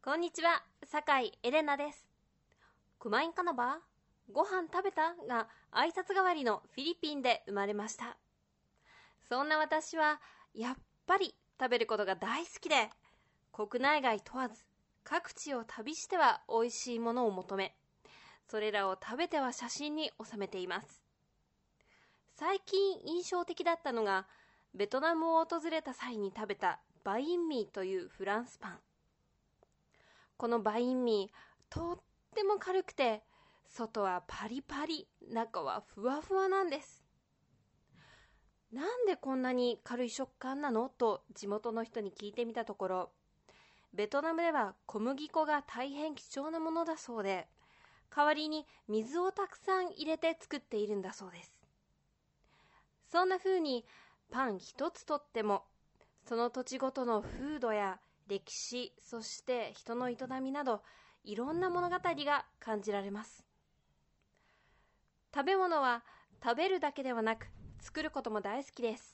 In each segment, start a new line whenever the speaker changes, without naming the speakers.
こんにちは、酒井エレナです。クマインカナバご飯食べたが挨拶代わりのフィリピンで生まれました。そんな私はやっぱり食べることが大好きで、国内外問わず各地を旅しては美味しいものを求め、それらを食べては写真に収めています。最近印象的だったのが、ベトナムを訪れた際に食べたバインミーというフランスパン。このバインミー、とっても軽くて、外はパリパリ、中はふわふわなんです。なんでこんなに軽い食感なのと地元の人に聞いてみたところ、ベトナムでは小麦粉が大変貴重なものだそうで、代わりに水をたくさん入れて作っているんだそうです。そんな風にパン一つとっても、その土地ごとの風土や歴史、そして人の営みなど、いろんな物語が感じられます。食べ物は食べるだけではなく、作ることも大好きです。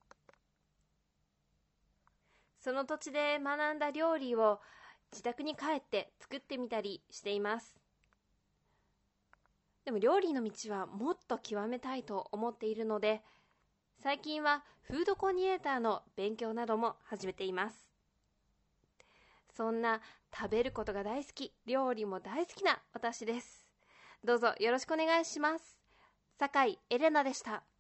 その土地で学んだ料理を自宅に帰って作ってみたりしています。でも料理の道はもっと極めたいと思っているので、最近はフードコーディネーターの勉強なども始めています。そんな食べることが大好き、料理も大好きな私です。どうぞよろしくお願いします。酒井エレナでした。